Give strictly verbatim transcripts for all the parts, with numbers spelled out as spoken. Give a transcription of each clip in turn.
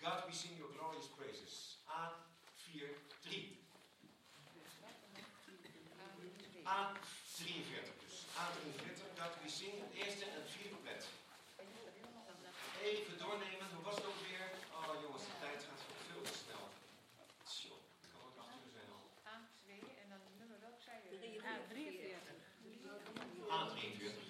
God, we sing your glorious praises. A vier drie. A drieënveertig dus. A drieënveertig, God, we sing het eerste en het vierde couplet. Even doornemen, hoe was het ook weer? Oh jongens, de tijd gaat veel te snel. Tjoh, ik kan ook acht uur zijn al. A twee en dan nummer welk zei je? A drieënveertig. A drieënveertig.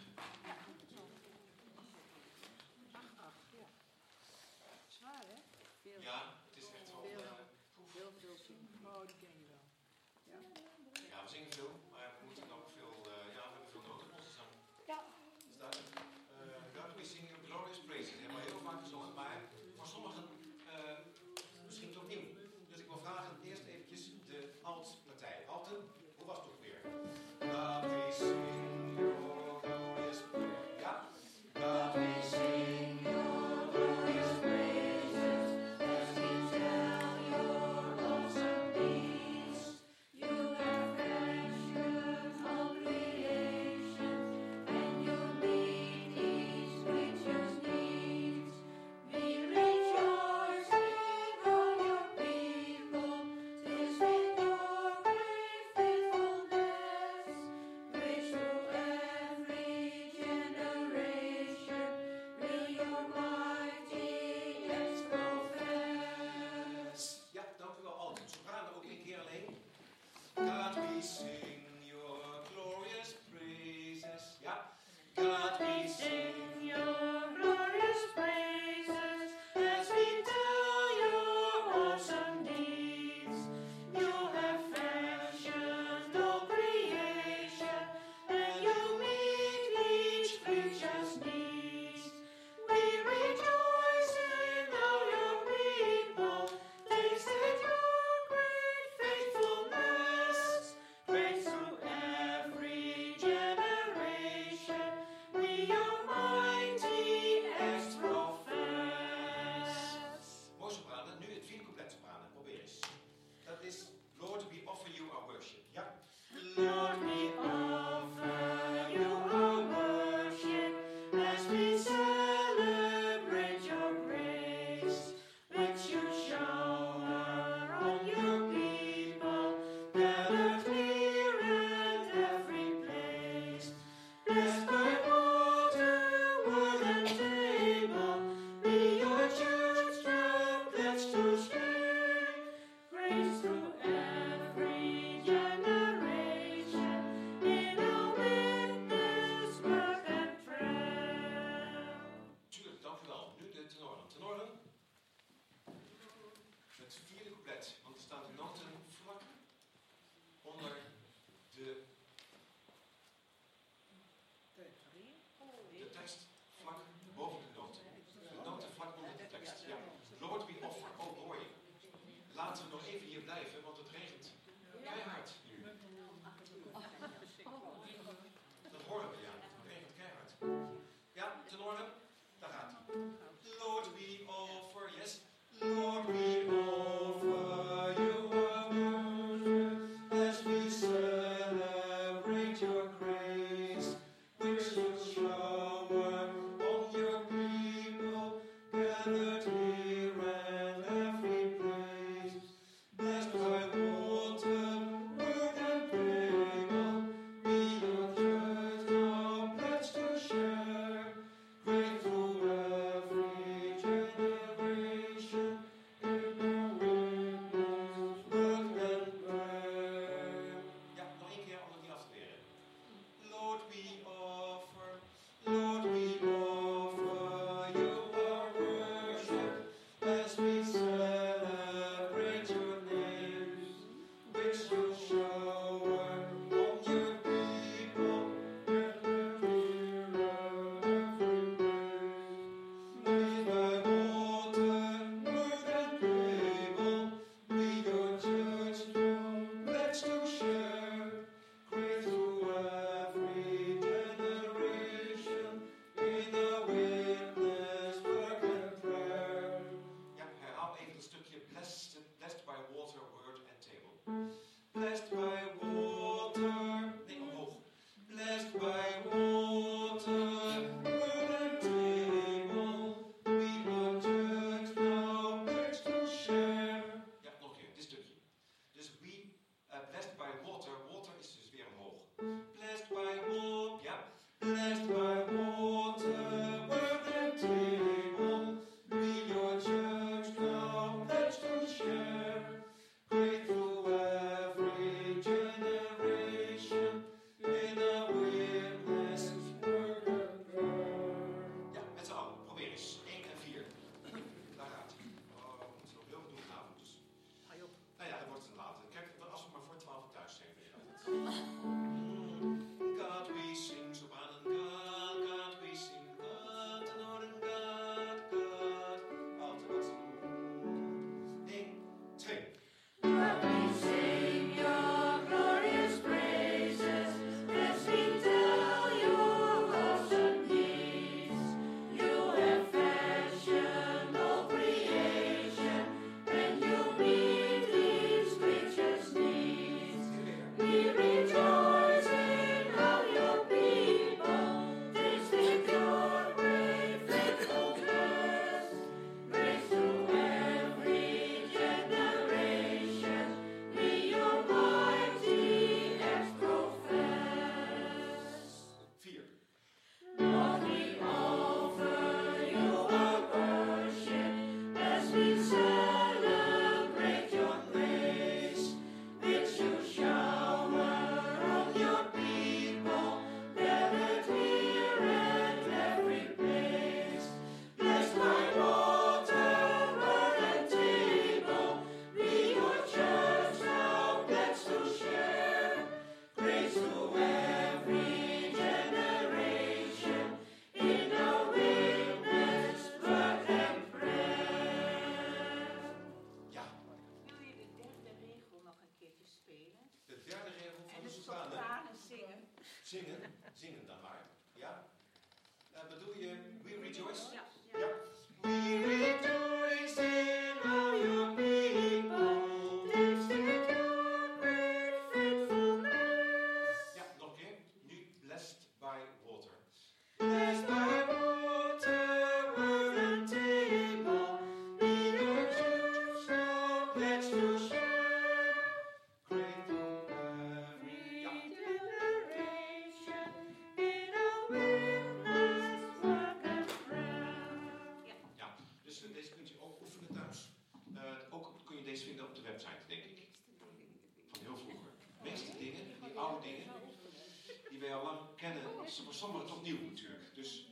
acht acht, ja. Zwaar hè? Veel. Ja, het is echt wel... Veel, Uh, heel veel zingen. Oh, die ken je wel. Ja, ja, we zingen veel, maar we moeten ook veel... Uh, ja, we hebben veel noten op onze zang. Ja. Dus daar, uh, God, we sing your glorious praises. Dat hebben we heel vaak gezongen, maar voor sommigen uh, misschien toch nieuw. Dus ik wil vragen eerst eventjes de altpartij. Alten, hoe was het ook weer? God, we sing your glorious praises. Ja? God, we sing your glorious praises as we tell your awesome deeds. You have fashioned all creation and you meet each creature's needs. We rejoice in all your people, tis with your great faithfulness, which through every generation will your mighty acts profess. Ja, dank u wel allen. Sopranen ook een keer alleen. God, we sing your glorious praises. Ja. God, we sing your glorious praises as we tell your awesome deeds. You have fashioned all creation and you meet each creature's needs. We rejoice in all your people, tasted your great faithfulness, great through every generation. We your mighty acts profess. Mooi sopranen, nu het vierde couplet sopranen. Probeer eens. Dat is Lord, we offer you our worship. Ja. Lord, we offer you our worship as we celebrate your grace, which you shower on your people, gathered here and every place. Blessed by water, word and table, be your church now pledged to share grace through every generation in our witness, work and prayer. Tuurlijk, dank u wel. Nu de tenoren. Tenoren. Het vierde couplet, want er staan de noten vlak onder de, de tekst, vlak boven de noten. De noten vlak onder de tekst. Ja. Lord, we offer. Oh boy. Laten we nog even hier blijven, want het regent keihard nu. Dat horen we, ja. Het regent keihard. Ja, tenoren. Daar gaat hij. Lord, we offer, yes. Lord, we offer you our worship as we celebrate your grace, which you shower on your people, gathered here and every place. Blessed by water, word and table, be your church now pledged to share, great through every generation, in our witness, work and prayer. Ja, nog één keer om het niet af te leren. Lord, we offer, Lord, we offer you our worship Zingen, zingen dan maar. Ja? Uh, bedoel je We Rejoice? Ja. Ja. We rejoice in all your people. Teach the dawn with faithfulness. Ja, nog een keer. Nu blessed by water. Blessed by water, word and table. We your church shall pledge to share. Grateful every ja. Generation in a witness, work and prayer. Ja. Ja, dus uh, deze kunt u ook oefenen thuis. Uh, ook kun je deze vinden op de website, denk ik. Van heel vroeger. De meeste dingen, die oude dingen, die wij al lang kennen, voor sommigen toch nieuw natuurlijk. Dus